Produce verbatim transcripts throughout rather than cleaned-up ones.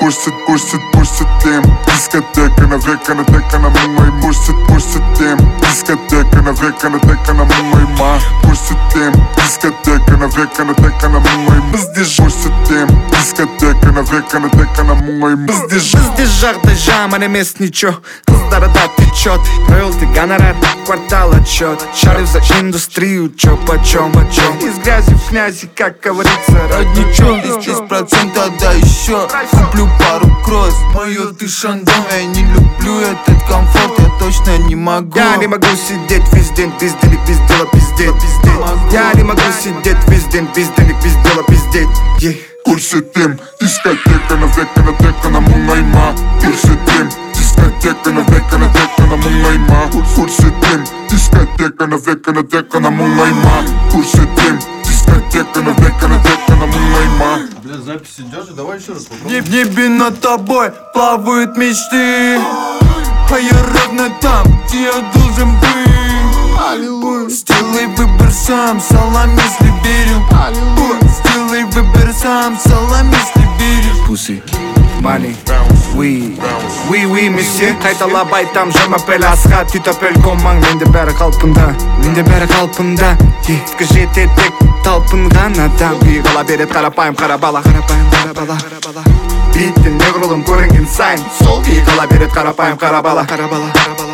көрсет, көрсет, көрсетем. Дискотеканы, веканы, тек қана мұңайма. Көрсет, көрсетем. Дискотеканы, веканы, тек қана мұңайма. Көрсетем. Дискотеканы, веканы, тек қана мұңайма. Бізде көрсетем. Дискотеканы, веканы, тек қана мұңайма. Бізде Бізде жағдай жаман емес ничего. Қыздарда течет. Роялти, гонорар, квартал отчет. Шарю за индустрию, чё почем, почем. Из грязи в князи, как говорится, родничок. Десять процентов, да еще куплю пару кросс. Мое ты шандон, я не люблю этот комфорт, я точно не могу. Я не могу сидеть весь день без денег, без дела пиздеть, пиздеть. Я не могу сидеть весь день без денег, без дела пиздеть. Yeah. Көрсетем. Дискотеканы, веканы, тек қана мұңайма. Көрсетем. Дискотеканы, веканы, тек қана мұңайма. Көрсетем. Дискотеканы, веканы, тек қана мұңайма. Көрсетем. Дискотеканы, веканы, тек қана мұңайма. Бля, запись идёт же, давай еще раз В попробуем. небе над тобой плавают мечты, а я ровно там, где я должен быть. Аллилуйя. Сделай выбор сам, салам, если верю. Аллилуйя. Сделай выбор сам, салам, если веришь. Pussy, money, we, we, we, месье. Қайталап айтам жама пәл асқа. Түйтіп пәл комаң, менде бәрі қалпында. Менде бәрі қалпында. Ефкі жететек талпынған адам. Үй қала берет қарапайым қара бала. Қарапайым қара бала. Биттен неғрылым көрінген сайын. Сол үй қала берет қарапайым қара бала. Қара бала.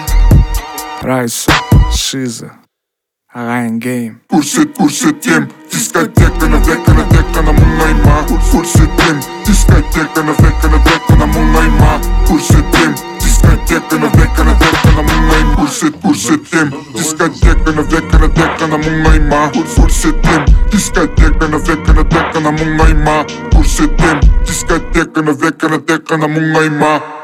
Райсо, Шиза, ағайын гейм. Көрсет, көрсетем. Дискотеканы, веканы, тек қана мұңайма. Көрсетем. Дискотеканы, веканы, тек қана мұңайма. Көрсетем. Дискотеканы, веканы, тек қана мұңайма. Көрсет, көрсетем. Дискотеканы, веканы, тек қана мұңайма. Көрсетем. Дискотеканы, веканы, тек қана мұңайма. Көрсетем. Дискотеканы, веканы, тек қана мұңайма.